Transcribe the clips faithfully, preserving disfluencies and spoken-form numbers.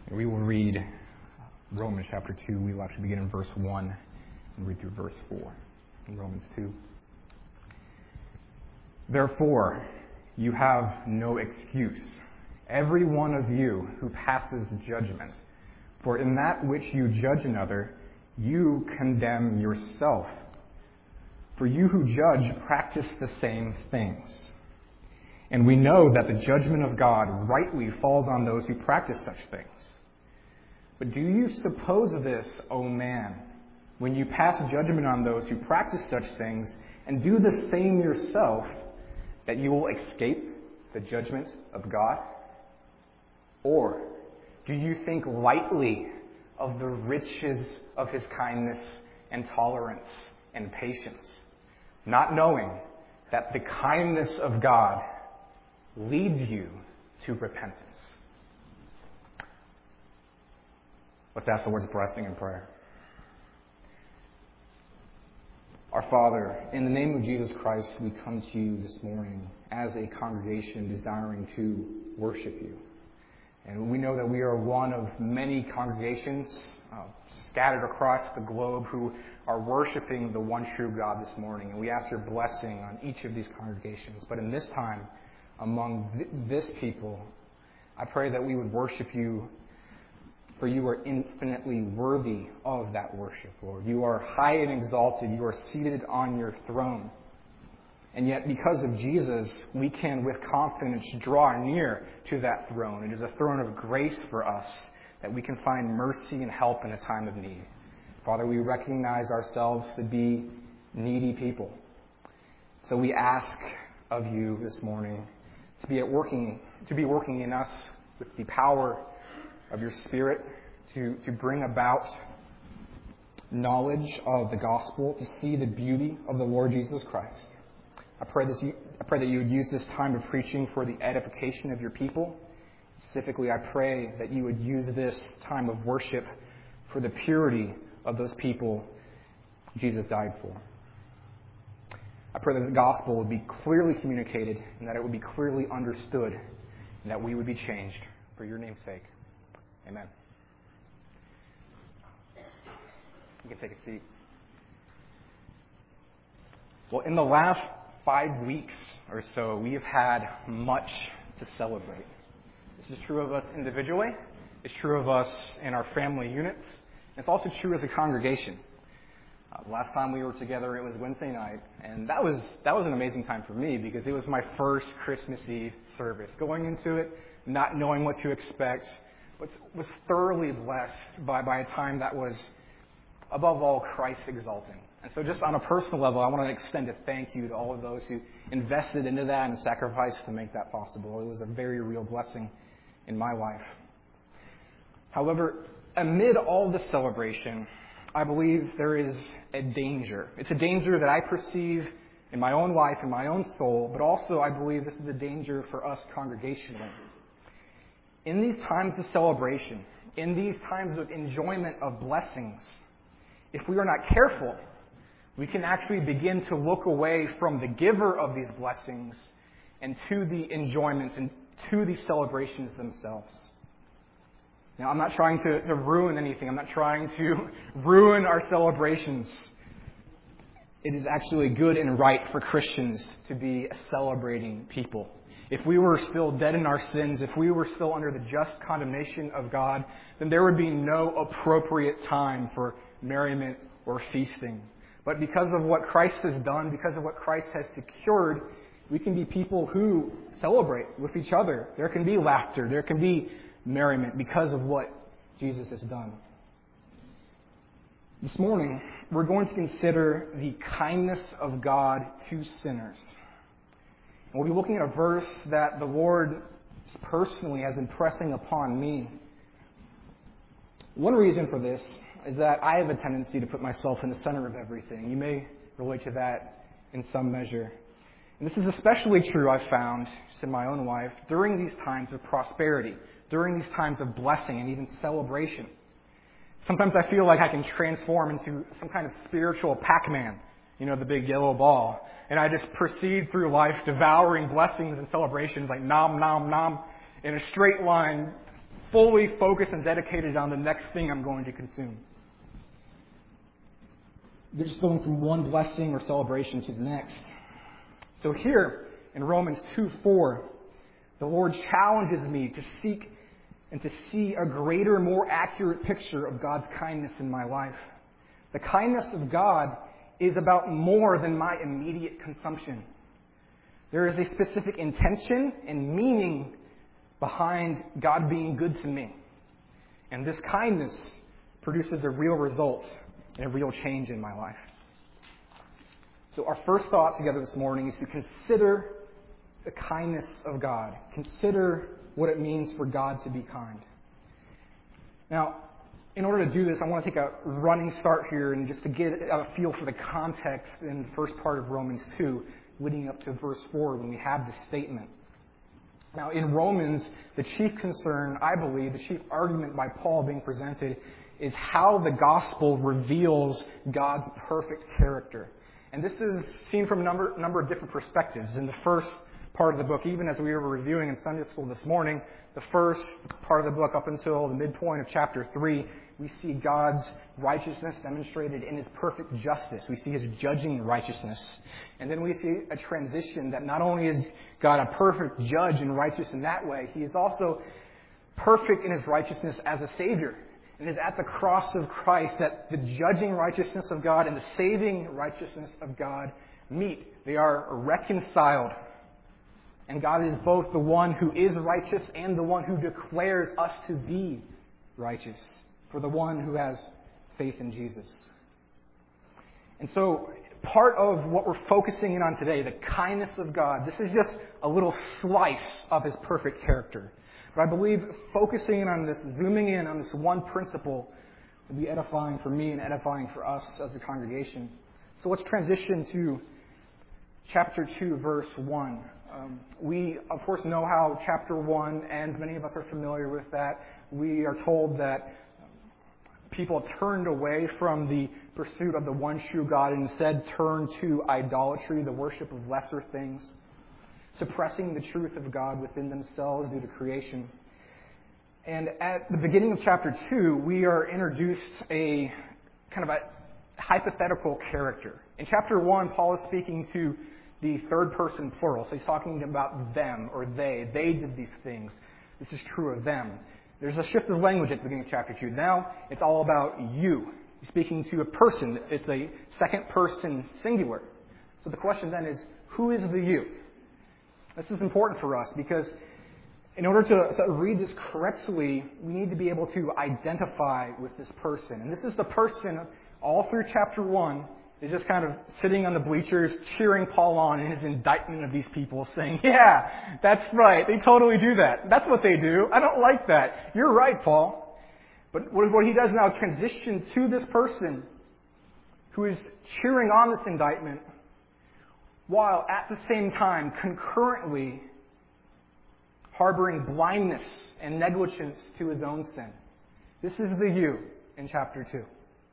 We will read Romans chapter two. We will actually begin in verse one and read through verse four in Romans two. Therefore, you have no excuse, every one of you who passes judgment. For in that which you judge another, you condemn yourself. For you who judge practice the same things. And we know that the judgment of God rightly falls on those who practice such things. But do you suppose this, O man, when you pass judgment on those who practice such things and do the same yourself, that you will escape the judgment of God? Or do you think lightly of the riches of his kindness and tolerance and patience, not knowing that the kindness of God leads you to repentance? Let's ask the words of blessing and prayer. Our Father, in the name of Jesus Christ, we come to you this morning as a congregation desiring to worship you. And we know that we are one of many congregations uh, scattered across the globe who are worshiping the one true God this morning. And we ask your blessing on each of these congregations. But in this time, among th- this people, I pray that we would worship you, for you are infinitely worthy of that worship, Lord. You are high and exalted. You are seated on your throne. And yet, because of Jesus, we can with confidence draw near to that throne. It is a throne of grace for us, that we can find mercy and help in a time of need. Father, we recognize ourselves to be needy people. So we ask of you this morning to be at working, to be working in us with the power of your Spirit, to, to bring about knowledge of the gospel, to see the beauty of the Lord Jesus Christ. I pray, this, I pray that you would use this time of preaching for the edification of your people. Specifically, I pray that you would use this time of worship for the purity of those people Jesus died for. I pray that the gospel would be clearly communicated and that it would be clearly understood and that we would be changed for your name's sake. Amen. You can take a seat. Well, in the last five weeks or so, we have had much to celebrate. This is true of us individually. It's true of us in our family units. It's also true as a congregation. Uh, the last time we were together, it was Wednesday night, and that was that was an amazing time for me because it was my first Christmas Eve service. Going into it, not knowing what to expect, was was thoroughly blessed by, by a time that was, above all, Christ exalting. And so just on a personal level, I want to extend a thank you to all of those who invested into that and sacrificed to make that possible. It was a very real blessing in my life. However, amid all the celebration, I believe there is a danger. It's a danger that I perceive in my own life, in my own soul, but also I believe this is a danger for us congregationally. In these times of celebration, in these times of enjoyment of blessings, if we are not careful, we can actually begin to look away from the giver of these blessings and to the enjoyments and to the celebrations themselves. Now, I'm not trying to, to ruin anything. I'm not trying to ruin our celebrations. It is actually good and right for Christians to be a celebrating people. If we were still dead in our sins, if we were still under the just condemnation of God, then there would be no appropriate time for merriment or feasting. But because of what Christ has done, because of what Christ has secured, we can be people who celebrate with each other. There can be laughter. There can be merriment because of what Jesus has done. This morning, we're going to consider the kindness of God to sinners. And we'll be looking at a verse that the Lord personally has been pressing upon me. One reason for this is that I have a tendency to put myself in the center of everything. You may relate to that in some measure. And this is especially true, I've found, just in my own life, during these times of prosperity, during these times of blessing and even celebration. Sometimes I feel like I can transform into some kind of spiritual Pac-Man, you know, the big yellow ball. And I just proceed through life devouring blessings and celebrations like nom, nom, nom, in a straight line, fully focused and dedicated on the next thing I'm going to consume. They're just going from one blessing or celebration to the next. So here in Romans two four, the Lord challenges me to seek and to see a greater, more accurate picture of God's kindness in my life. The kindness of God is about more than my immediate consumption. There is a specific intention and meaning behind God being good to me. And this kindness produces a real result and a real change in my life. So our first thought together this morning is to consider the kindness of God. Consider what it means for God to be kind. Now, in order to do this, I want to take a running start here and just to get a feel for the context in the first part of Romans two, leading up to verse four when we have this statement. Now, in Romans, the chief concern, I believe, the chief argument by Paul being presented is how the gospel reveals God's perfect character. And this is seen from a number, number of different perspectives. In the first part of the book, even as we were reviewing in Sunday school this morning, the first part of the book up until the midpoint of chapter three, we see God's righteousness demonstrated in His perfect justice. We see His judging righteousness. And then we see a transition that not only is God a perfect judge and righteous in that way, He is also perfect in His righteousness as a Savior. It is at the cross of Christ that the judging righteousness of God and the saving righteousness of God meet. They are reconciled. And God is both the one who is righteous and the one who declares us to be righteous for the one who has faith in Jesus. And so part of what we're focusing in on today, the kindness of God, this is just a little slice of His perfect character. But I believe focusing in on this, zooming in on this one principle will be edifying for me and edifying for us as a congregation. So let's transition to chapter two, verse one. Um, we, of course, know how chapter one ends. Many of us are familiar with that. We are told that people turned away from the pursuit of the one true God and instead turned to idolatry, the worship of lesser things, suppressing the truth of God within themselves due to creation. And at the beginning of chapter two, we are introduced a kind of a hypothetical character. In chapter one, Paul is speaking to the third person plural. So he's talking about them or they. They did these things. This is true of them. There's a shift of language at the beginning of chapter two. Now it's all about you. He's speaking to a person. It's a second person singular. So the question then is, who is the you? This is important for us because in order to, to read this correctly, we need to be able to identify with this person. And this is the person all through chapter one is just kind of sitting on the bleachers, cheering Paul on in his indictment of these people, saying, yeah, that's right, they totally do that. That's what they do. I don't like that. You're right, Paul. But what he does now, transition to this person who is cheering on this indictment, while at the same time, concurrently, harboring blindness and negligence to his own sin. This is the you in chapter two.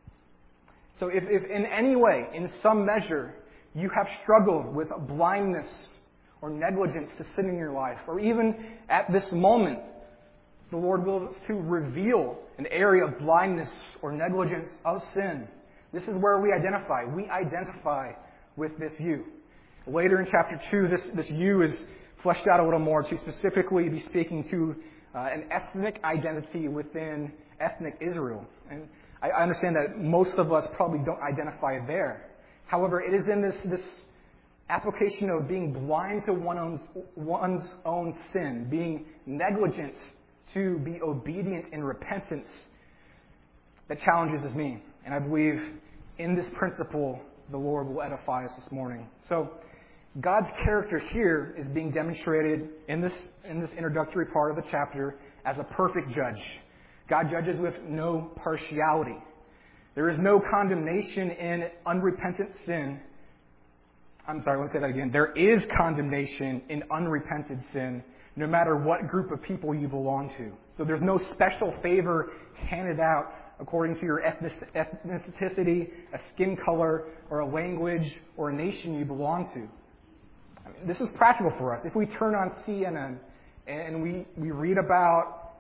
So if, if in any way, in some measure, you have struggled with blindness or negligence to sin in your life, or even at this moment, the Lord wills us to reveal an area of blindness or negligence of sin. This is where we identify. We identify with this you. Later in chapter two, this, this you is fleshed out a little more to specifically be speaking to uh, an ethnic identity within ethnic Israel. And I understand that most of us probably don't identify there. However, it is in this, this application of being blind to one own, one's own sin, being negligent to be obedient in repentance, that challenges me. And I believe in this principle, the Lord will edify us this morning. So, God's character here is being demonstrated in this, in this introductory part of the chapter as a perfect judge. God judges with no partiality. There is no condemnation in unrepentant sin. I'm sorry, let me say that again. There is condemnation in unrepented sin, no matter what group of people you belong to. So there's no special favor handed out according to your ethnicity, a skin color, or a language, or a nation you belong to. I mean, this is practical for us. If we turn on C N N and we, we read about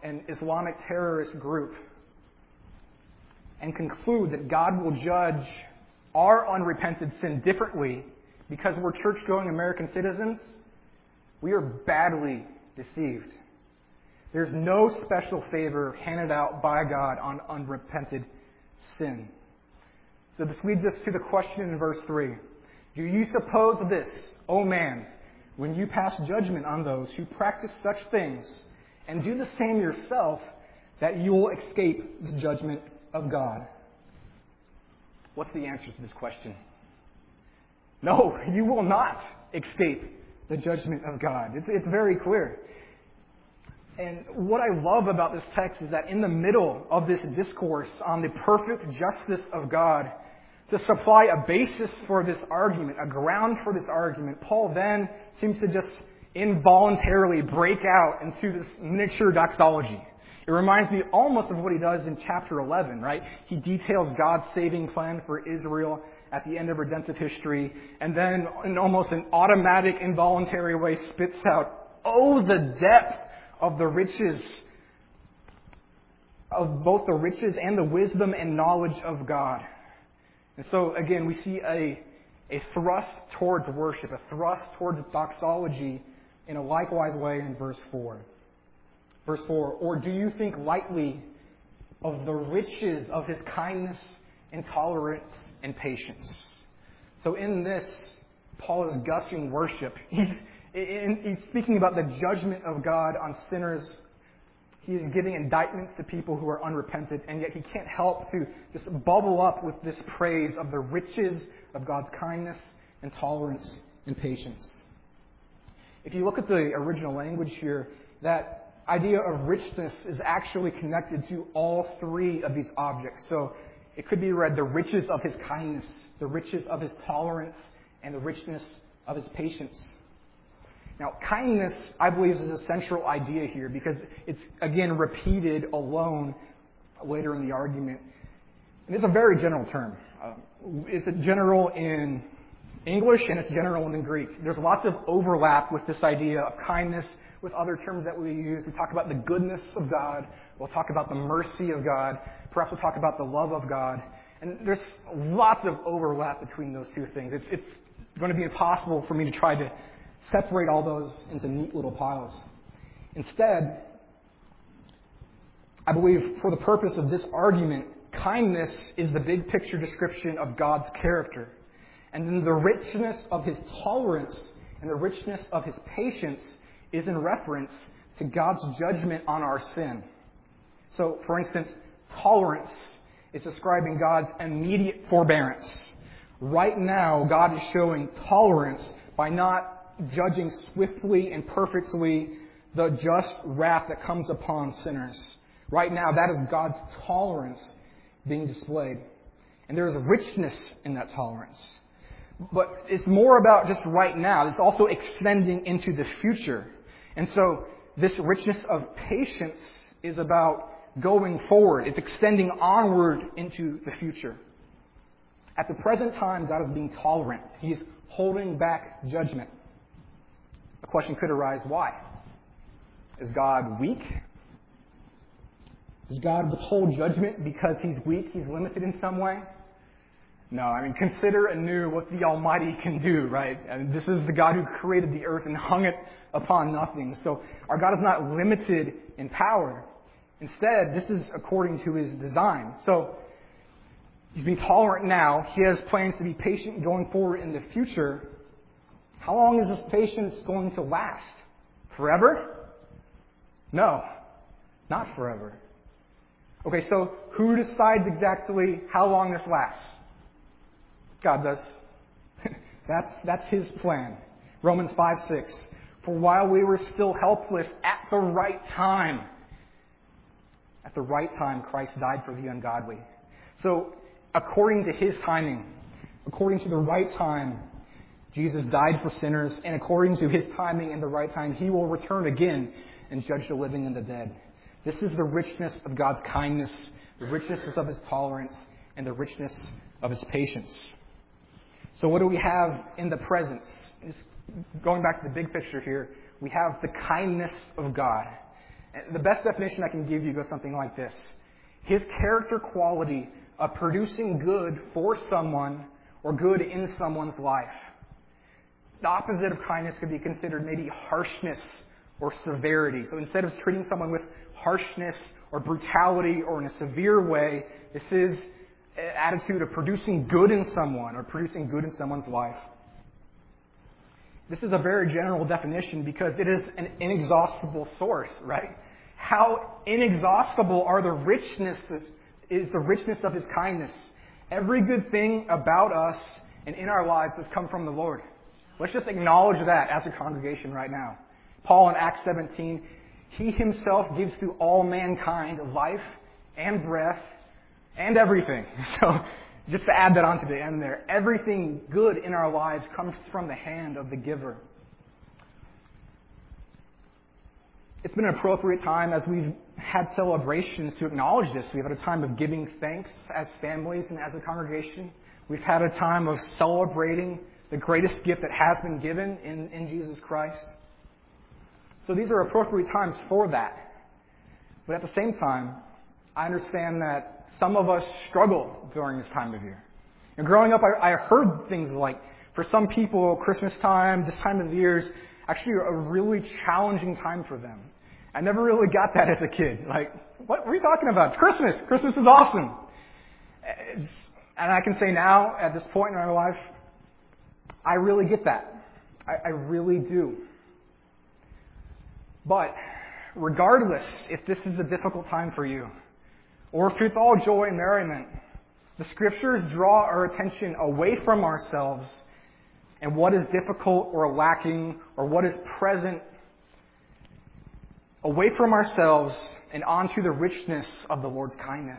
an Islamic terrorist group and conclude that God will judge our unrepented sin differently because we're church-going American citizens, we are badly deceived. There's no special favor handed out by God on unrepented sin. So this leads us to the question in verse three. Do you suppose this, O man, when you pass judgment on those who practice such things and do the same yourself, that you will escape the judgment of God? What's the answer to this question? No, you will not escape the judgment of God. It's, it's very clear. And what I love about this text is that in the middle of this discourse on the perfect justice of God, to supply a basis for this argument, a ground for this argument, Paul then seems to just involuntarily break out into this miniature doxology. It reminds me almost of what he does in chapter eleven, right? He details God's saving plan for Israel at the end of redemptive history, and then in almost an automatic, involuntary way spits out, oh, the depth of the riches, of both the riches and the wisdom and knowledge of God. And so, again, we see a, a thrust towards worship, a thrust towards doxology in a likewise way in verse four. Verse four, or do you think lightly of the riches of His kindness and tolerance and patience? So in this, Paul is gushing worship. He's, he's speaking about the judgment of God on sinners. He is giving indictments to people who are unrepentant, and yet he can't help to just bubble up with this praise of the riches of God's kindness and tolerance and patience. If you look at the original language here, that idea of richness is actually connected to all three of these objects. So it could be read the riches of His kindness, the riches of His tolerance, and the richness of His patience. Now, kindness, I believe, is a central idea here because it's, again, repeated alone later in the argument. And it's a very general term. Uh, it's a general in English and it's general in Greek. There's lots of overlap with this idea of kindness with other terms that we use. We talk about the goodness of God. We'll talk about the mercy of God. Perhaps we'll talk about the love of God. And there's lots of overlap between those two things. It's, it's going to be impossible for me to try to separate all those into neat little piles. Instead, I believe for the purpose of this argument, kindness is the big picture description of God's character. And then the richness of His tolerance and the richness of His patience is in reference to God's judgment on our sin. So, for instance, tolerance is describing God's immediate forbearance. Right now, God is showing tolerance by not judging swiftly and perfectly the just wrath that comes upon sinners. Right now, that is God's tolerance being displayed. And there is a richness in that tolerance. But it's more about just right now. It's also extending into the future. And so this richness of patience is about going forward. It's extending onward into the future. At the present time, God is being tolerant. He is holding back judgment. A question could arise, why? Is God weak? Does God withhold judgment because He's weak? He's limited in some way? No, I mean, consider anew what the Almighty can do, right? And this is the God who created the earth and hung it upon nothing. So our God is not limited in power. Instead, this is according to His design. So He's being tolerant now. He has plans to be patient going forward in the future. How long is this patience going to last? Forever? No, not forever. Okay, so who decides exactly how long this lasts? God does. that's, that's His plan. Romans five six. For while we were still helpless, at the right time, at the right time, Christ died for the ungodly. So, according to His timing, according to the right time, Jesus died for sinners, and according to His timing and the right time, He will return again and judge the living and the dead. This is the richness of God's kindness, the richness of His tolerance, and the richness of His patience. So what do we have in the present? Just going back to the big picture here, we have the kindness of God. The best definition I can give you goes something like this. His character quality of producing good for someone or good in someone's life. The opposite of kindness could be considered maybe harshness or severity. So instead of treating someone with harshness or brutality or in a severe way, this is an attitude of producing good in someone or producing good in someone's life. This is a very general definition because it is an inexhaustible source, right? How inexhaustible are the richness is the richness of His kindness. Every good thing about us and in our lives has come from the Lord. Let's just acknowledge that as a congregation right now. Paul in Acts seventeen, He Himself gives to all mankind life and breath and everything. So just to add that on to the end there, everything good in our lives comes from the hand of the giver. It's been an appropriate time as we've had celebrations to acknowledge this. We've had a time of giving thanks as families and as a congregation. We've had a time of celebrating the greatest gift that has been given in, in Jesus Christ. So these are appropriate times for that. But at the same time, I understand that some of us struggle during this time of year. And growing up, I, I heard things like, for some people, Christmas time, this time of the year is actually a really challenging time for them. I never really got that as a kid. Like, what are you talking about? It's Christmas. Christmas is awesome. It's, and I can say now, at this point in my life, I really get that. I, I really do. But regardless if this is a difficult time for you, or if it's all joy and merriment, the Scriptures draw our attention away from ourselves and what is difficult or lacking or what is present, away from ourselves and onto the richness of the Lord's kindness.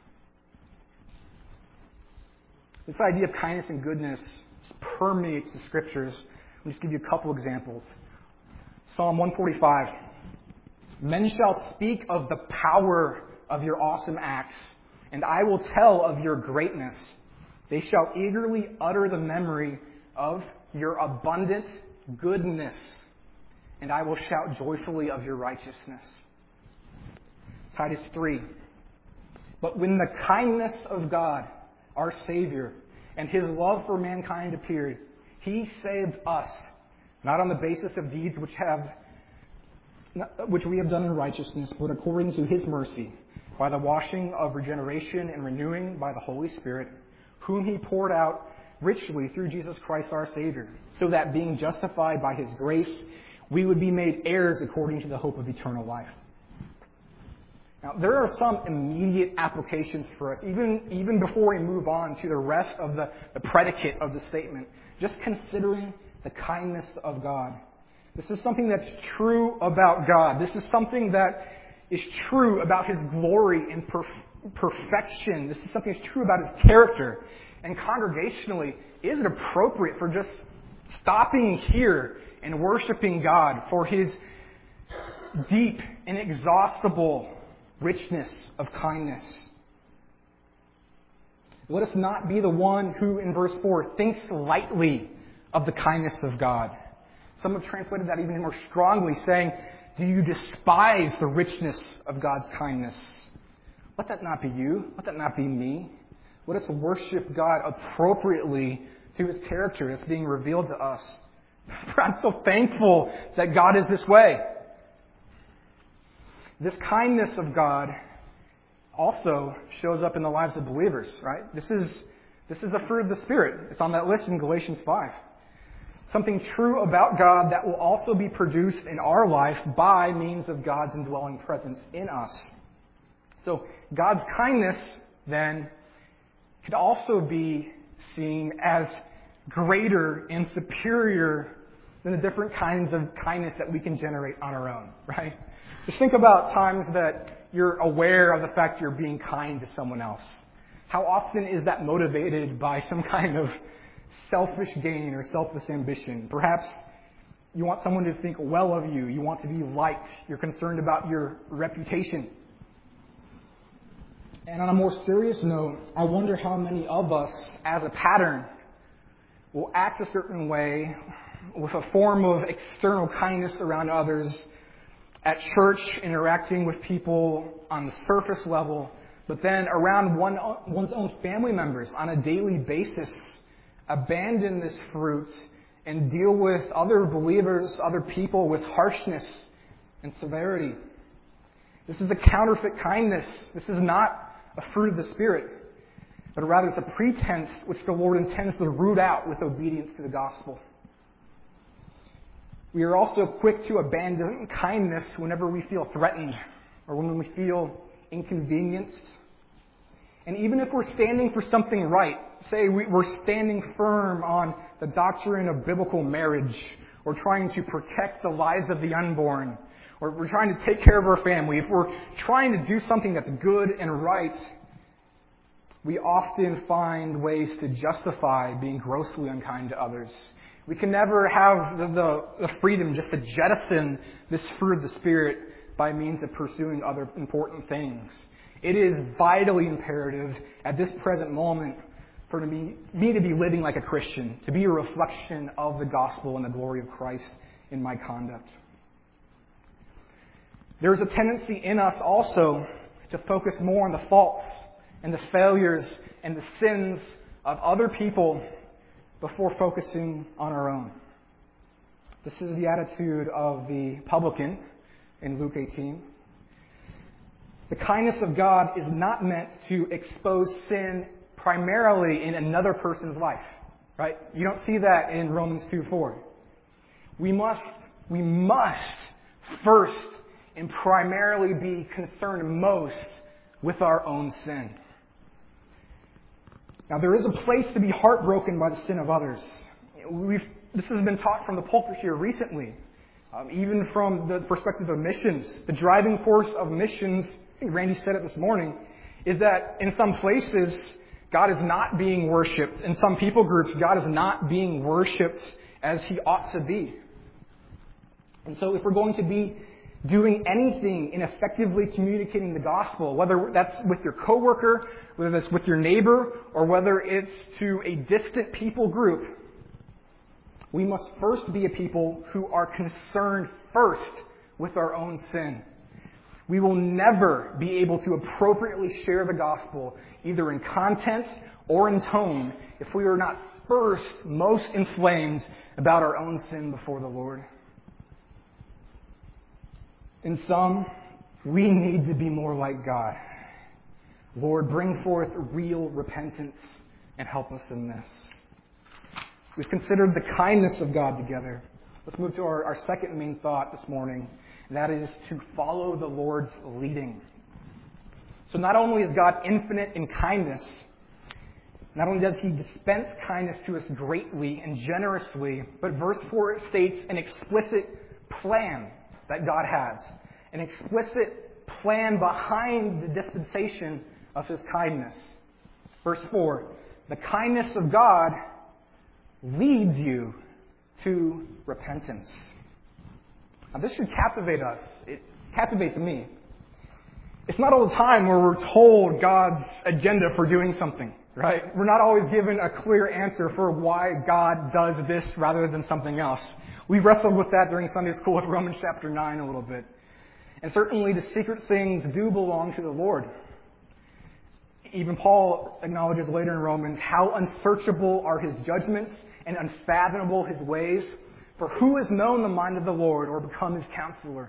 This idea of kindness and goodness permeates the Scriptures. I'll just give you a couple examples. Psalm one forty-five. Men shall speak of the power of your awesome acts, and I will tell of your greatness. They shall eagerly utter the memory of your abundant goodness, and I will shout joyfully of your righteousness. Titus three. But when the kindness of God, our Savior, and His love for mankind appeared, He saved us, not on the basis of deeds which have which we have done in righteousness, but according to His mercy, by the washing of regeneration and renewing by the Holy Spirit, whom He poured out richly through Jesus Christ our Savior, so that being justified by His grace, we would be made heirs according to the hope of eternal life. Now, there are some immediate applications for us, even, even before we move on to the rest of the, the predicate of the statement, just considering the kindness of God. This is something that's true about God. This is something that is true about His glory and perf- perfection. This is something that's true about His character. And congregationally, is it appropriate for just stopping here and worshiping God for His deep, inexhaustible richness of kindness? Let us not be the one who, in verse four, thinks lightly of the kindness of God. Some have translated that even more strongly, saying, do you despise the richness of God's kindness? Let that not be you. Let that not be me. Let us worship God appropriately to His character that's being revealed to us. I'm so thankful that God is this way. This kindness of God also shows up in the lives of believers, right? This is, this is the fruit of the Spirit. It's on that list in Galatians five. Something true about God that will also be produced in our life by means of God's indwelling presence in us. So God's kindness, then, could also be seen as greater and superior than the different kinds of kindness that we can generate on our own, right? Just think about times that you're aware of the fact you're being kind to someone else. How often is that motivated by some kind of selfish gain or selfless ambition? Perhaps you want someone to think well of you. You want to be liked. You're concerned about your reputation. And on a more serious note, I wonder how many of us, as a pattern, will act a certain way with a form of external kindness around others at church, interacting with people on the surface level, but then around one, one's own family members on a daily basis, abandon this fruit and deal with other believers, other people with harshness and severity. This is a counterfeit kindness. This is not a fruit of the Spirit, but rather it's a pretense which the Lord intends to root out with obedience to the gospel. We are also quick to abandon kindness whenever we feel threatened or when we feel inconvenienced. And even if we're standing for something right, say we're standing firm on the doctrine of biblical marriage, or trying to protect the lives of the unborn, or we're trying to take care of our family, if we're trying to do something that's good and right, we often find ways to justify being grossly unkind to others. We can never have the, the, the freedom just to jettison this fruit of the Spirit by means of pursuing other important things. It is vitally imperative at this present moment for me, me to be living like a Christian, to be a reflection of the gospel and the glory of Christ in my conduct. There's a tendency in us also to focus more on the faults and the failures and the sins of other people before focusing on our own. This is the attitude of the publican in Luke eighteen. The kindness of God is not meant to expose sin primarily in another person's life, right? You don't see that in Romans two four. We must, we must first and primarily be concerned most with our own sin. Now, there is a place to be heartbroken by the sin of others. We've, this has been taught from the pulpit here recently, um, even from the perspective of missions. The driving force of missions, I think Randy said it this morning, is that in some places, God is not being worshipped. In some people groups, God is not being worshipped as He ought to be. And so if we're going to be doing anything in effectively communicating the gospel, whether that's with your coworker, whether that's with your neighbor, or whether it's to a distant people group, we must first be a people who are concerned first with our own sin. We will never be able to appropriately share the gospel, either in content or in tone, if we are not first most inflamed about our own sin before the Lord. In sum, we need to be more like God. Lord, bring forth real repentance and help us in this. We've considered the kindness of God together. Let's move to our, our second main thought this morning, and that is to follow the Lord's leading. So not only is God infinite in kindness, not only does He dispense kindness to us greatly and generously, but verse four states an explicit plan that God has. An explicit plan behind the dispensation of His kindness. Verse four, the kindness of God leads you to repentance. Now this should captivate us. It captivates me. It's not all the time where we're told God's agenda for doing something, right? We're not always given a clear answer for why God does this rather than something else. We wrestled with that during Sunday school with Romans chapter nine a little bit. And certainly the secret things do belong to the Lord. Even Paul acknowledges later in Romans how unsearchable are His judgments and unfathomable His ways. For who has known the mind of the Lord or become His counselor?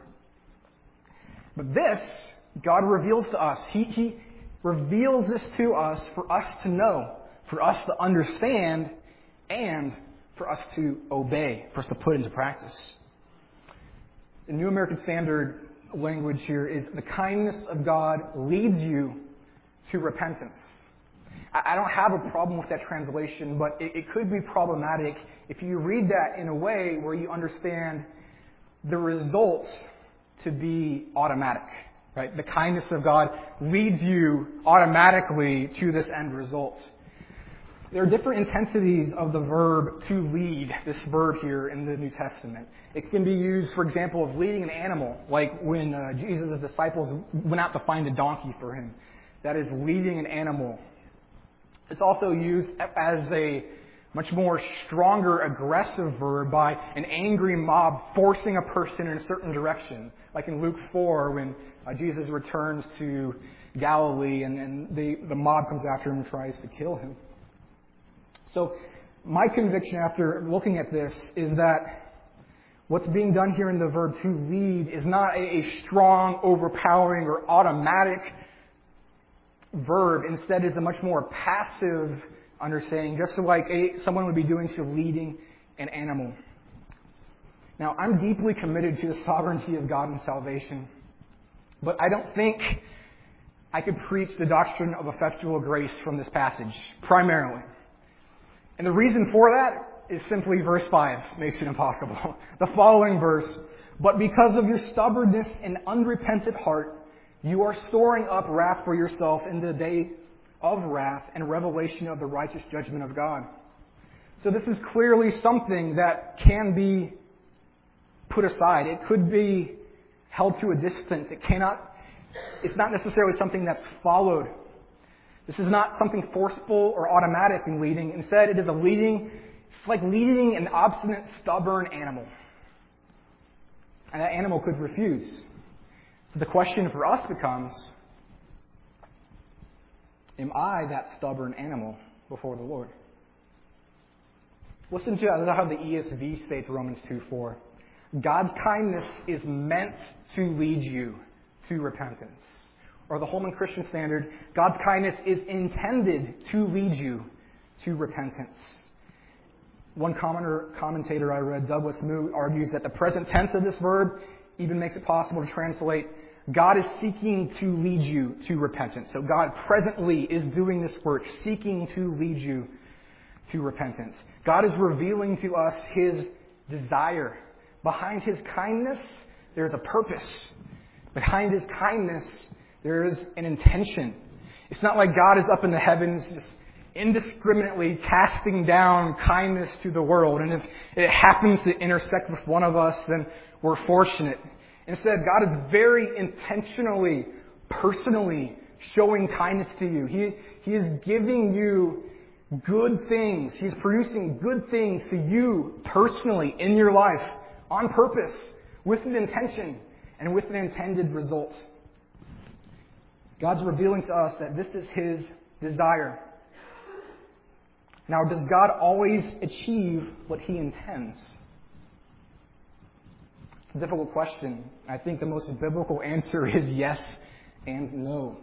But this, God reveals to us. He, he reveals this to us for us to know, for us to understand, and for us to obey, for us to put into practice. The New American Standard language here is the kindness of God leads you to repentance. I don't have a problem with that translation, but it, it could be problematic if you read that in a way where you understand the result to be automatic. Right? The kindness of God leads you automatically to this end result. There are different intensities of the verb to lead, this verb here in the New Testament. It can be used, for example, of leading an animal, like when uh, Jesus' disciples went out to find a donkey for Him. That is leading an animal. It's also used as a much more stronger, aggressive verb by an angry mob forcing a person in a certain direction. Like in Luke four, when uh, Jesus returns to Galilee and, and they, the mob comes after him and tries to kill him. So my conviction after looking at this is that what's being done here in the verb to lead is not a, a strong, overpowering, or automatic verb. Instead, it's a much more passive understanding, just like a, someone would be doing to leading an animal. Now, I'm deeply committed to the sovereignty of God and salvation, but I don't think I could preach the doctrine of effectual grace from this passage, primarily. And the reason for that is simply verse five makes it impossible. The following verse, "But because of your stubbornness and unrepentant heart, you are storing up wrath for yourself in the day of wrath and revelation of the righteous judgment of God." So this is clearly something that can be put aside. It could be held to a distance. It cannot, it's not necessarily something that's followed. This is not something forceful or automatic in leading. Instead, it is a leading, it's like leading an obstinate, stubborn animal. And that animal could refuse. So the question for us becomes, am I that stubborn animal before the Lord? Listen to how the E S V states Romans two four. God's kindness is meant to lead you to repentance. Or the Holman Christian Standard, God's kindness is intended to lead you to repentance. One commentator, commentator I read, Douglas Moo, argues that the present tense of this verb even makes it possible to translate, God is seeking to lead you to repentance. So God presently is doing this work, seeking to lead you to repentance. God is revealing to us His desire. Behind His kindness, there's a purpose. Behind His kindness, there is an intention. It's not like God is up in the heavens just indiscriminately casting down kindness to the world. And if it happens to intersect with one of us, then we're fortunate. Instead, God is very intentionally, personally showing kindness to you. He, he is giving you good things. He's producing good things to you personally in your life on purpose, with an intention and with an intended result. God's revealing to us that this is His desire. Now, does God always achieve what He intends? It's a difficult question. I think the most biblical answer is yes and no.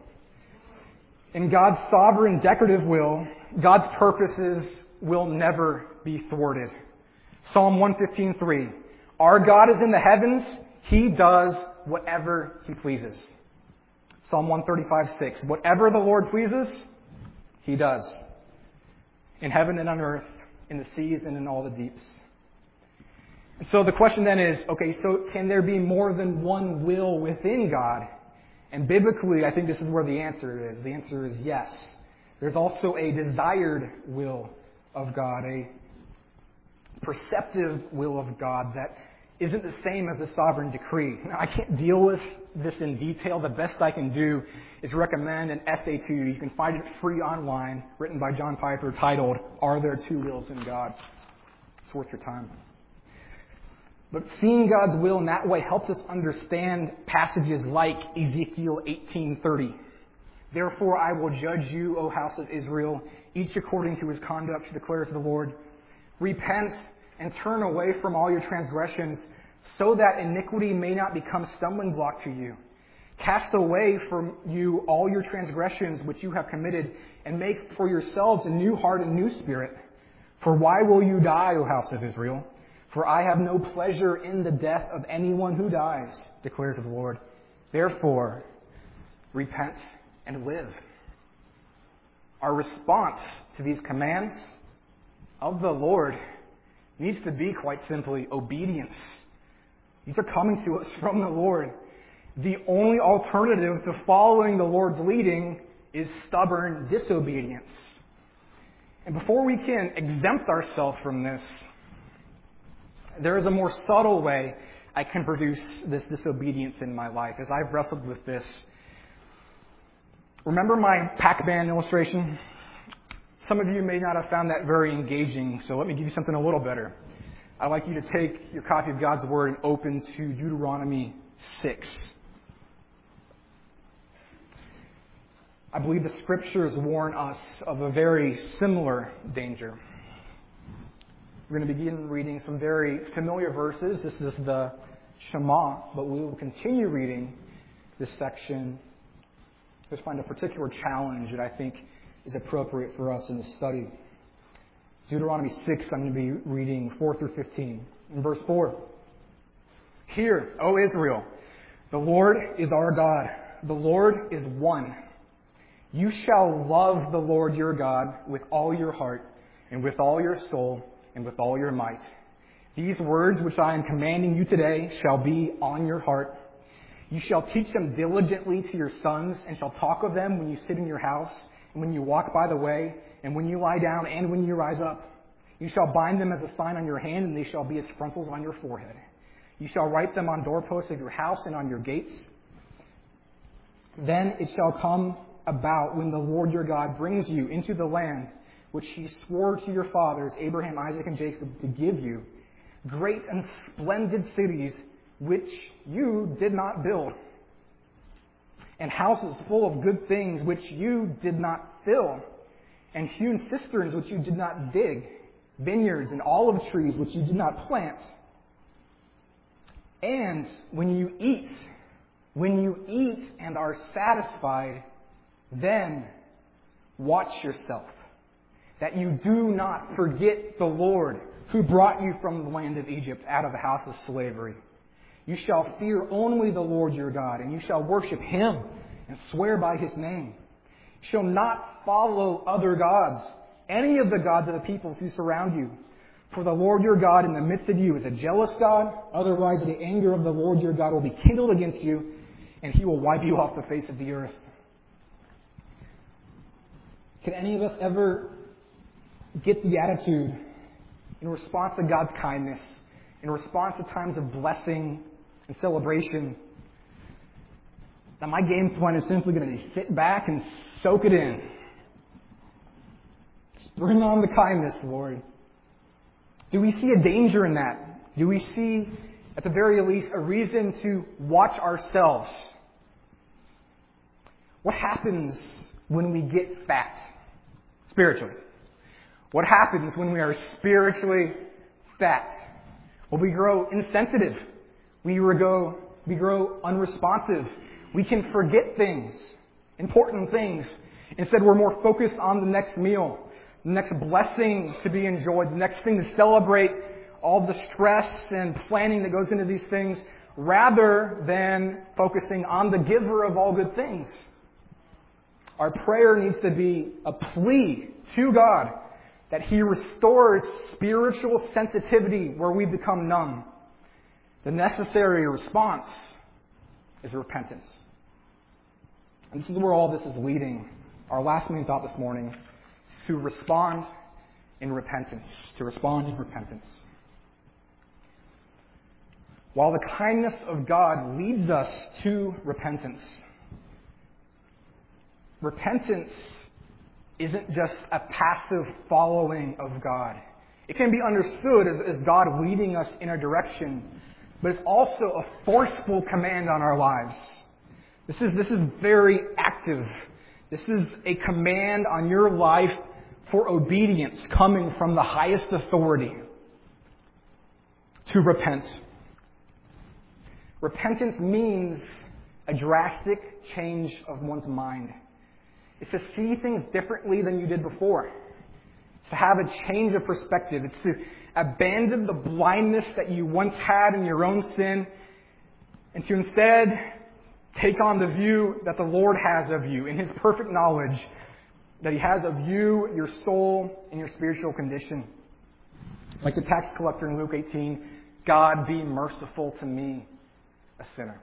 In God's sovereign decorative will, God's purposes will never be thwarted. Psalm one fifteen three. Our God is in the heavens. He does whatever He pleases. Psalm one thirty-five six. Whatever the Lord pleases, He does. In heaven and on earth, in the seas and in all the deeps. And so the question then is, okay, so can there be more than one will within God? And biblically, I think this is where the answer is. The answer is yes. There's also a desired will of God, a perceptive will of God that isn't the same as a sovereign decree. Now, I can't deal with this in detail. The best I can do is recommend an essay to you. You can find it free online, written by John Piper, titled, Are There Two Wills in God? It's worth your time. But seeing God's will in that way helps us understand passages like Ezekiel eighteen thirty. Therefore I will judge you, O house of Israel, each according to his conduct, declares the Lord. Repent and turn away from all your transgressions, so that iniquity may not become stumbling block to you. Cast away from you all your transgressions which you have committed, and make for yourselves a new heart and new spirit. For why will you die, O house of Israel? For I have no pleasure in the death of anyone who dies, declares the Lord. Therefore, repent and live. Our response to these commands of the Lord needs to be, quite simply, obedience. These are coming to us from the Lord. The only alternative to following the Lord's leading is stubborn disobedience. And before we can exempt ourselves from this, there is a more subtle way I can produce this disobedience in my life as I've wrestled with this. Remember my Pac-Man illustration? Some of you may not have found that very engaging, so let me give you something a little better. I'd like you to take your copy of God's Word and open to Deuteronomy six. I believe the Scriptures warn us of a very similar danger. We're going to begin reading some very familiar verses. This is the Shema, but we will continue reading this section. Let's find a particular challenge that I think is appropriate for us in the study. Deuteronomy six, I'm going to be reading four through fifteen. In verse four, "Hear, O Israel, the Lord is our God. The Lord is one. You shall love the Lord your God with all your heart and with all your soul and with all your might. These words which I am commanding you today shall be on your heart. You shall teach them diligently to your sons, and shall talk of them when you sit in your house, and when you walk by the way, and when you lie down, and when you rise up. You shall bind them as a sign on your hand, and they shall be as frontals on your forehead. You shall write them on doorposts of your house and on your gates. Then it shall come about when the Lord your God brings you into the land which he swore to your fathers, Abraham, Isaac, and Jacob, to give you, great and splendid cities which you did not build, and houses full of good things which you did not fill, and hewn cisterns which you did not dig, vineyards and olive trees which you did not plant. And when you eat, when you eat and are satisfied, then watch yourself, that you do not forget the Lord who brought you from the land of Egypt out of the house of slavery. You shall fear only the Lord your God, and you shall worship him and swear by his name. You shall not follow other gods, any of the gods of the peoples who surround you. For the Lord your God in the midst of you is a jealous God. Otherwise the anger of the Lord your God will be kindled against you, and he will wipe you off the face of the earth." Can any of us ever get the attitude in response to God's kindness, in response to times of blessing and celebration, that my game plan is simply going to sit back and soak it in? Just bring on the kindness, Lord. Do we see a danger in that? Do we see, at the very least, a reason to watch ourselves? What happens when we get fat spiritually? What happens when we are spiritually fat? Well, we grow insensitive. We grow, we grow unresponsive. We can forget things, important things. Instead, we're more focused on the next meal, the next blessing to be enjoyed, the next thing to celebrate, all the stress and planning that goes into these things, rather than focusing on the giver of all good things. Our prayer needs to be a plea to God that he restores spiritual sensitivity where we become numb. The necessary response is repentance. And this is where all this is leading. Our last main thought this morning is to respond in repentance. To respond in repentance. While the kindness of God leads us to repentance, repentance isn't just a passive following of God. It can be understood as, as God leading us in a direction, but it's also a forceful command on our lives. This is, this is very active. This is a command on your life for obedience coming from the highest authority to repent. Repentance means a drastic change of one's mind. It's to see things differently than you did before. It's to have a change of perspective. It's to abandon the blindness that you once had in your own sin, and to instead take on the view that the Lord has of you in his perfect knowledge that he has of you, your soul, and your spiritual condition. Like the tax collector in Luke eighteen, God be merciful to me, a sinner.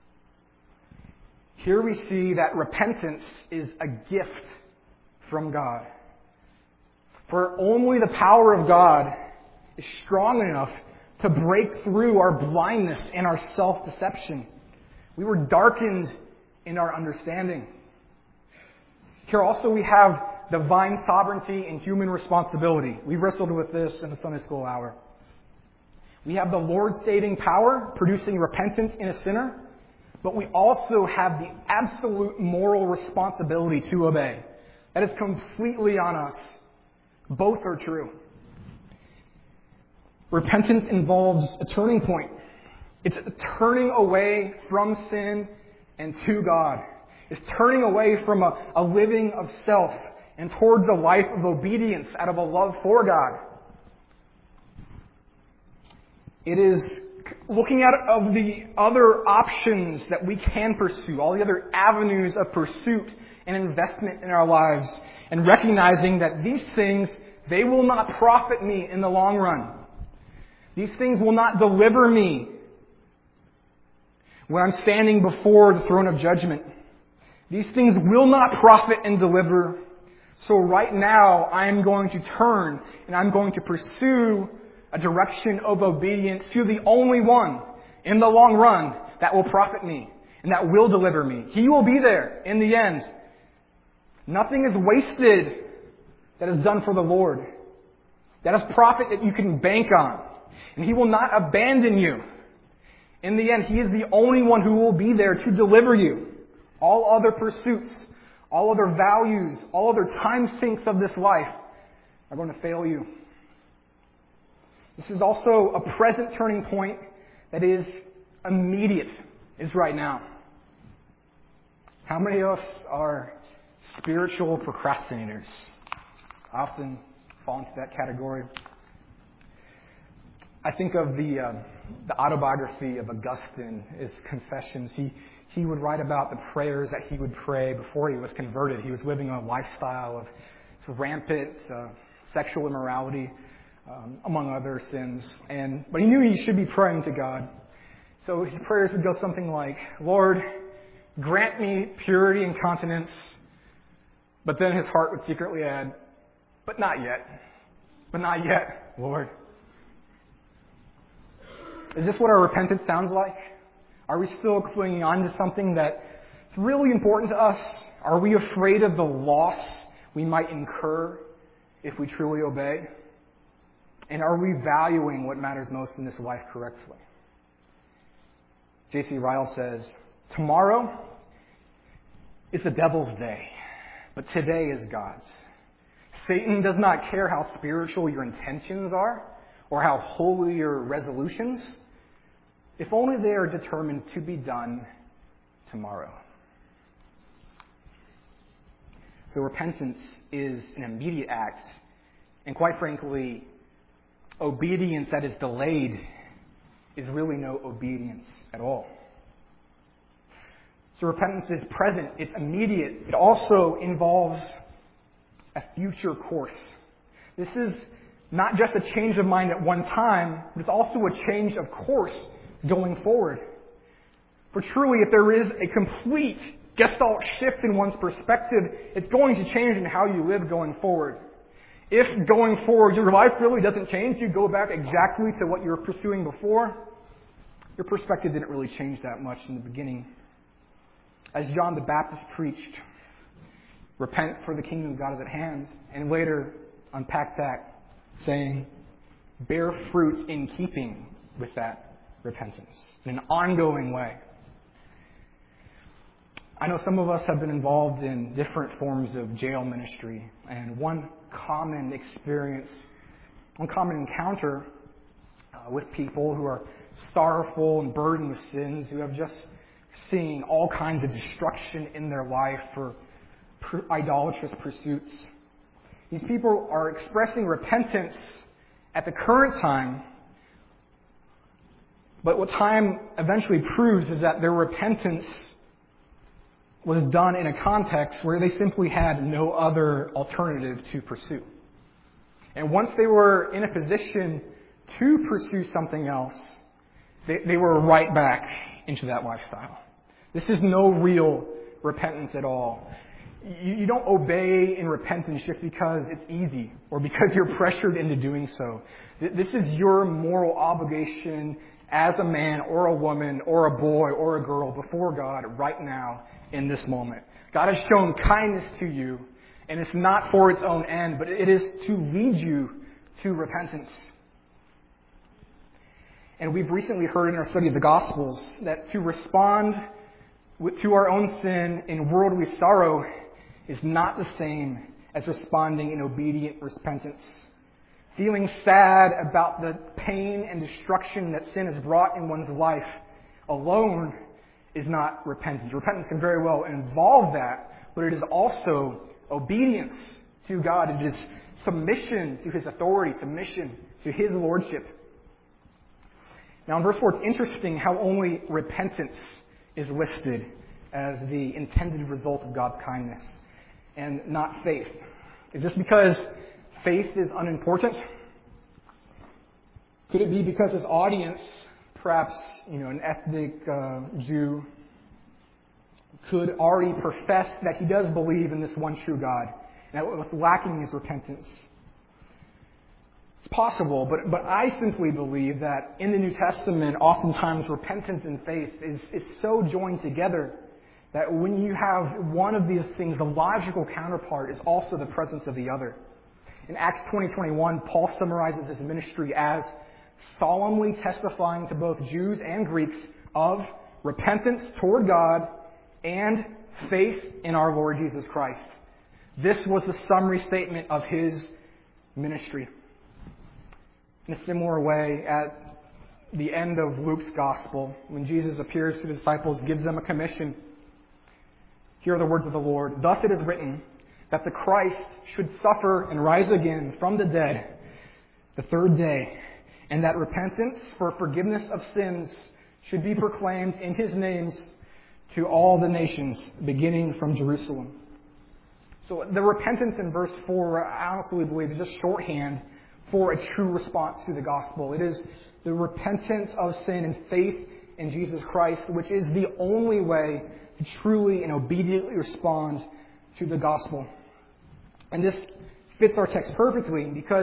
Here we see that repentance is a gift from God. For only the power of God is strong enough to break through our blindness and our self-deception. We were darkened in our understanding. Here also we have divine sovereignty and human responsibility. We wrestled with this in the Sunday school hour. We have the Lord-saving power, producing repentance in a sinner, but we also have the absolute moral responsibility to obey. That is completely on us. Both are true. Repentance involves a turning point. It's a turning away from sin and to God. It's turning away from a, a living of self and towards a life of obedience out of a love for God. It is looking at of the other options that we can pursue, all the other avenues of pursuit and investment in our lives, and recognizing that these things, they will not profit me in the long run. These things will not deliver me when I'm standing before the throne of judgment. These things will not profit and deliver. So right now, I am going to turn and I'm going to pursue a direction of obedience to the only one in the long run that will profit me and that will deliver me. He will be there in the end. Nothing is wasted that is done for the Lord. That is profit that you can bank on. And He will not abandon you. In the end, He is the only one who will be there to deliver you. All other pursuits, all other values, all other time sinks of this life are going to fail you. This is also a present turning point that is immediate, is right now. How many of us are spiritual procrastinators? I often fall into that category. I think of the uh, the autobiography of Augustine, his Confessions. He he would write about the prayers that he would pray before he was converted. He was living a lifestyle of sort of rampant uh, sexual immorality, um, among other sins. And but he knew he should be praying to God. So his prayers would go something like, "Lord, grant me purity and continence." But then his heart would secretly add, "But not yet. But not yet, Lord." Is this what our repentance sounds like? Are we still clinging on to something that's really important to us? Are we afraid of the loss we might incur if we truly obey? And are we valuing what matters most in this life correctly? J C Ryle says, "Tomorrow is the devil's day, but today is God's. Satan does not care how spiritual your intentions are or how holy your resolutions, if only they are determined to be done tomorrow." So repentance is an immediate act, and quite frankly, obedience that is delayed is really no obedience at all. So repentance is present, it's immediate. It also involves a future course. This is not just a change of mind at one time, but it's also a change of course going forward. For truly, if there is a complete gestalt shift in one's perspective, it's going to change in how you live going forward. If going forward your life really doesn't change, you go back exactly to what you were pursuing before, your perspective didn't really change that much in the beginning. As John the Baptist preached, "Repent, for the kingdom of God is at hand," and later unpacked that, saying, "Bear fruit in keeping with that repentance," in an ongoing way. I know some of us have been involved in different forms of jail ministry, and one common experience, one common encounter uh, with people who are sorrowful and burdened with sins, who have just seen all kinds of destruction in their life for per- idolatrous pursuits. These people are expressing repentance at the current time, but what time eventually proves is that their repentance was done in a context where they simply had no other alternative to pursue. And once they were in a position to pursue something else, they, they were right back into that lifestyle. This is no real repentance at all. You, you don't obey in repentance just because it's easy or because you're pressured into doing so. This is your moral obligation as a man or a woman or a boy or a girl before God right now in this moment. God has shown kindness to you, And it's not for its own end, but it is to lead you to repentance. And we've recently heard in our study of the Gospels that to respond to our own sin in worldly sorrow is not the same as responding in obedient repentance. Feeling sad about the pain and destruction that sin has brought in one's life alone is not repentance. Repentance can very well involve that, but it is also obedience to God. It is submission to His authority, submission to His lordship. Now in verse four, it's interesting how only repentance is listed as the intended result of God's kindness and not faith. Is this because faith is unimportant? Could it be because His audience, perhaps, you know, an ethnic uh, Jew, could already profess that he does believe in this one true God, and that what's lacking is repentance? It's possible, but, but I simply believe that in the New Testament, oftentimes repentance and faith is, is so joined together that when you have one of these things, the logical counterpart is also the presence of the other. In Acts twenty twenty-one, Paul summarizes his ministry as solemnly testifying to both Jews and Greeks of repentance toward God and faith in our Lord Jesus Christ. This was the summary statement of his ministry. In a similar way, at the end of Luke's Gospel, when Jesus appears to the disciples, gives them a commission. Here are the words of the Lord. Thus it is written that the Christ should suffer and rise again from the dead the third day, and that repentance for forgiveness of sins should be proclaimed in His name to all the nations, beginning from Jerusalem. So the repentance in verse four, I honestly believe, is just shorthand for a true response to the gospel. It is the repentance of sin and faith in Jesus Christ, which is the only way to truly and obediently respond to the gospel. And this fits our text perfectly because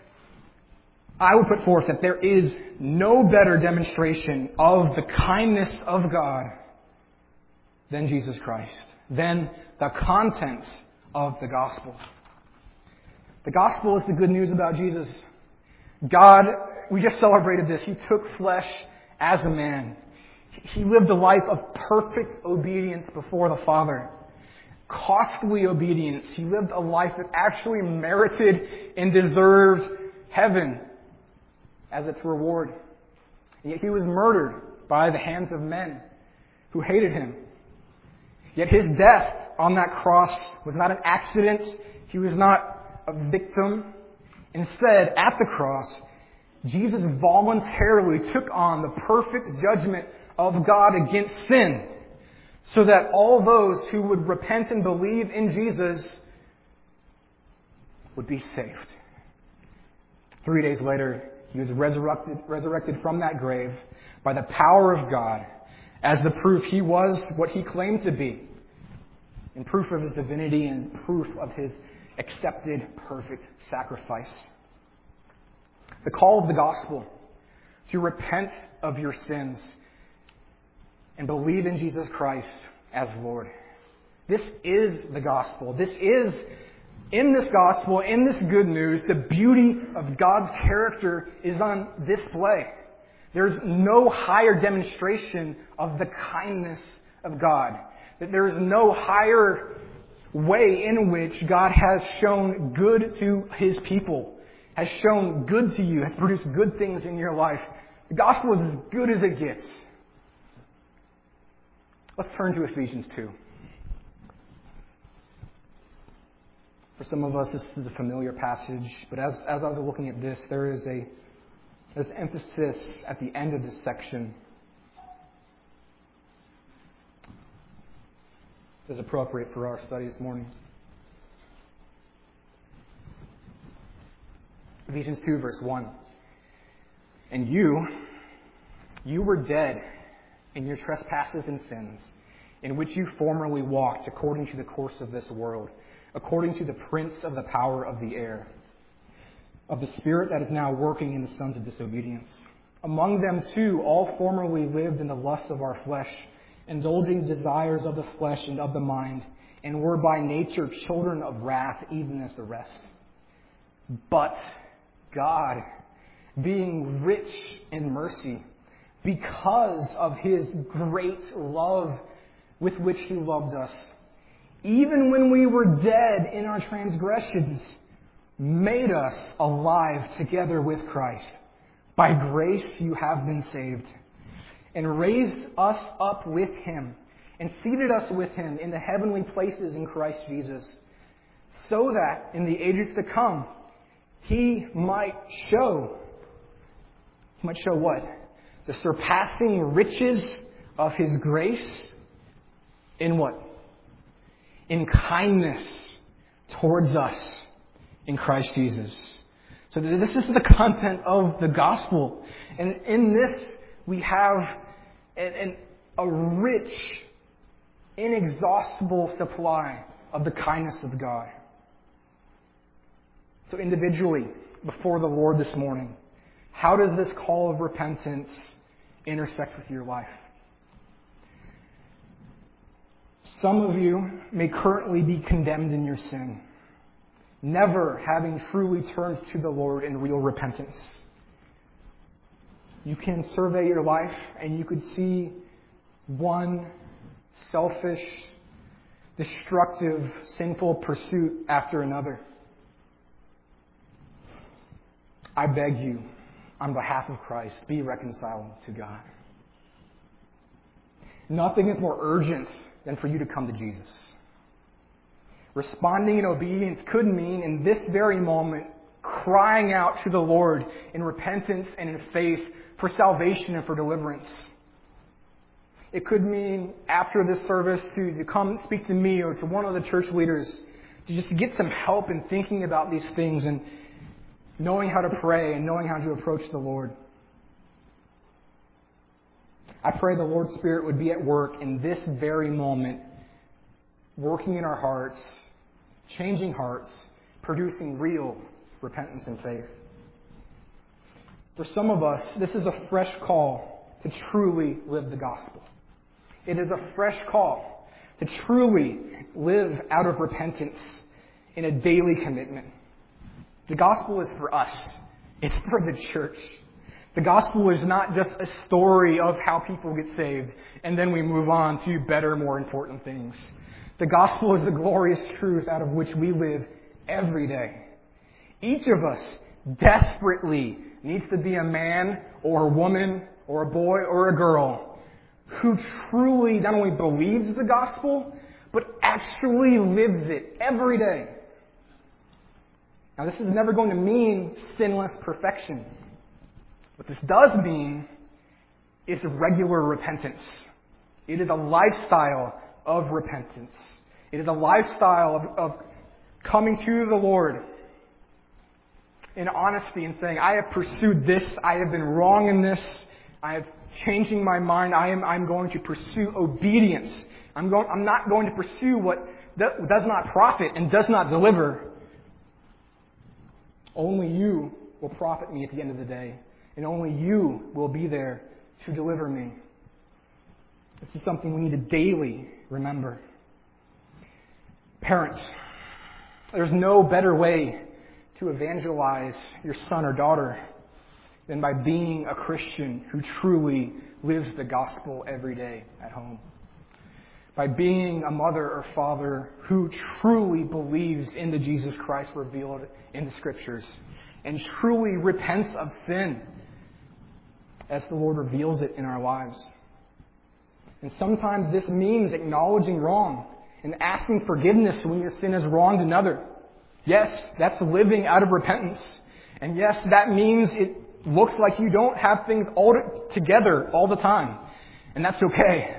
I would put forth that there is no better demonstration of the kindness of God than Jesus Christ, than the contents of the gospel. The gospel is the good news about Jesus. God, we just celebrated this. He took flesh as a man. He lived a life of perfect obedience before the Father. Costly obedience. He lived a life that actually merited and deserved heaven as its reward. Yet He was murdered by the hands of men who hated Him. Yet His death on that cross was not an accident. He was not a victim. Instead, at the cross, Jesus voluntarily took on the perfect judgment of God against sin, so that all those who would repent and believe in Jesus would be saved. Three days later, He was resurrected, resurrected from that grave by the power of God as the proof He was what He claimed to be, in proof of His divinity and proof of His accepted perfect sacrifice. The call of the gospel to repent of your sins and believe in Jesus Christ as Lord. This is the gospel. This is, in this gospel, in this good news, the beauty of God's character is on display. There's no higher demonstration of the kindness of God. That there is no higher way in which God has shown good to His people, has shown good to you, has produced good things in your life. The gospel is as good as it gets. Let's turn to Ephesians two. For some of us, this is a familiar passage, but as, as I was looking at this, there is a there's emphasis at the end of this section that is appropriate for our study this morning. Ephesians two, verse one. And you, you were dead in your trespasses and sins, in which you formerly walked according to the course of this world, according to the prince of the power of the air, of the spirit that is now working in the sons of disobedience. Among them too, all formerly lived in the lust of our flesh, indulging desires of the flesh and of the mind, and were by nature children of wrath, even as the rest. But God, being rich in mercy, because of His great love with which He loved us, even when we were dead in our transgressions, made us alive together with Christ. By grace you have been saved, and raised us up with Him, and seated us with Him in the heavenly places in Christ Jesus, so that in the ages to come He might show, He might show what? The surpassing riches of His grace in what? In kindness towards us in Christ Jesus. So this is the content of the gospel. And in this we have an, an, a rich, inexhaustible supply of the kindness of God. So individually, before the Lord this morning, how does this call of repentance intersect with your life? Some of you may currently be condemned in your sin, never having truly turned to the Lord in real repentance. You can survey your life and you could see one selfish, destructive, sinful pursuit after another. I beg you, on behalf of Christ, be reconciled to God. Nothing is more urgent than for you to come to Jesus. Responding in obedience could mean, in this very moment, crying out to the Lord in repentance and in faith for salvation and for deliverance. It could mean, after this service, to, to come speak to me or to one of the church leaders, to just get some help in thinking about these things and knowing how to pray and knowing how to approach the Lord. I pray the Lord's Spirit would be at work in this very moment, working in our hearts, changing hearts, producing real repentance and faith. For some of us, this is a fresh call to truly live the gospel. It is a fresh call to truly live out of repentance in a daily commitment. The gospel is for us. It's for the church. The gospel is not just a story of how people get saved and then we move on to better, more important things. The gospel is the glorious truth out of which we live every day. Each of us desperately needs to be a man or a woman or a boy or a girl who truly not only believes the gospel, but actually lives it every day. Now, this is never going to mean sinless perfection. What this does mean is regular repentance. It is a lifestyle of repentance. It is a lifestyle of, of coming to the Lord in honesty and saying, I have pursued this, I have been wrong in this, I have changing my mind, I am I'm going to pursue obedience. I'm going I'm not going to pursue what does not profit and does not deliver. Only you will profit me at the end of the day. And only you will be there to deliver me. This is something we need to daily remember. Parents, there's no better way to evangelize your son or daughter than by being a Christian who truly lives the gospel every day at home. By being a mother or father who truly believes in the Jesus Christ revealed in the Scriptures and truly repents of sin as the Lord reveals it in our lives. And sometimes this means acknowledging wrong and asking forgiveness when your sin has wronged another. Yes, that's living out of repentance. And yes, that means it looks like you don't have things all together all the time. And that's okay.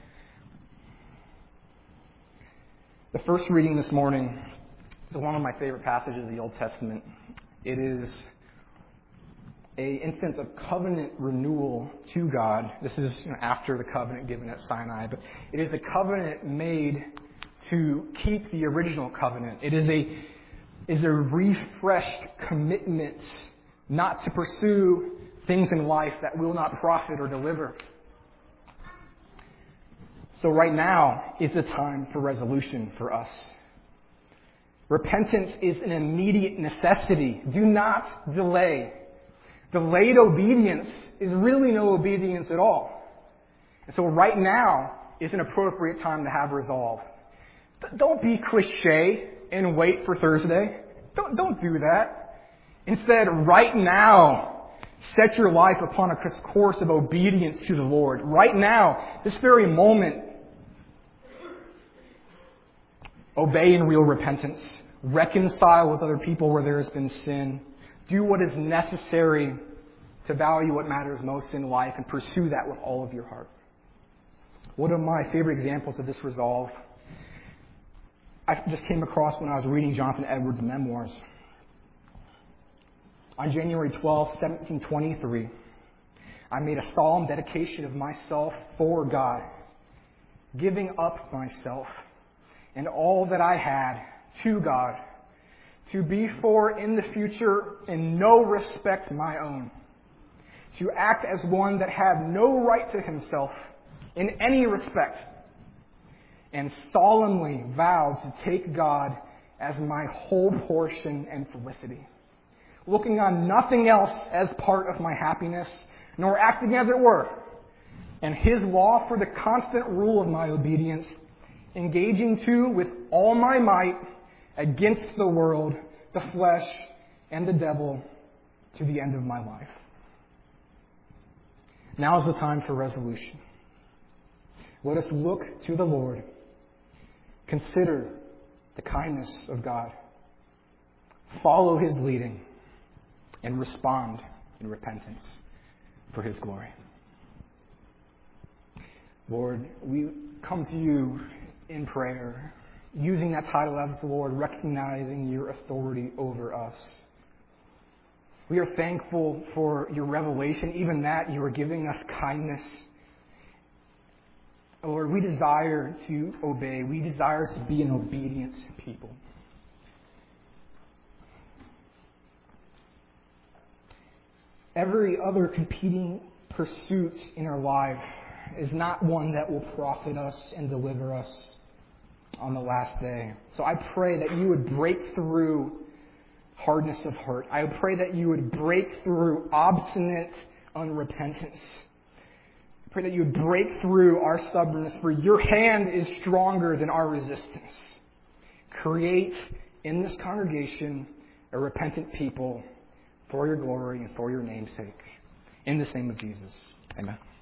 The first reading this morning is one of my favorite passages of the Old Testament. It is an instance of covenant renewal to God. This is you know, after the covenant given at Sinai, but it is a covenant made to keep the original covenant. It is a is a refreshed commitment not to pursue things in life that will not profit or deliver. So right now is the time for resolution for us. Repentance is an immediate necessity. Do not delay. Delayed obedience is really no obedience at all. And so right now is an appropriate time to have resolve. Don't be cliche and wait for Thursday. Don't, don't do that. Instead, right now, set your life upon a course of obedience to the Lord. Right now, this very moment, obey in real repentance. Reconcile with other people where there has been sin. Do what is necessary to value what matters most in life and pursue that with all of your heart. One of my favorite examples of this resolve I just came across when I was reading Jonathan Edwards' memoirs. On January twelfth, seventeen twenty-three, I made a solemn dedication of myself for God, giving up myself and all that I had to God, to be for in the future in no respect my own, to act as one that had no right to himself in any respect, and solemnly vowed to take God as my whole portion and felicity, looking on nothing else as part of my happiness, nor acting as it were, and His law for the constant rule of my obedience, engaging to with all my might against the world, the flesh, and the devil to the end of my life. Now is the time for resolution. Let us look to the Lord. Consider the kindness of God. Follow His leading and respond in repentance for His glory. Lord, we come to You in prayer, using that title as the Lord, recognizing Your authority over us. We are thankful for Your revelation, even that You are giving us kindness. Lord, we desire to obey. We desire to be an obedient people. Every other competing pursuit in our life is not one that will profit us and deliver us on the last day. So I pray that You would break through hardness of heart. I pray that You would break through obstinate unrepentance. I pray that You would break through our stubbornness, for Your hand is stronger than our resistance. Create in this congregation a repentant people for Your glory and for Your name's sake. In the name of Jesus. Amen.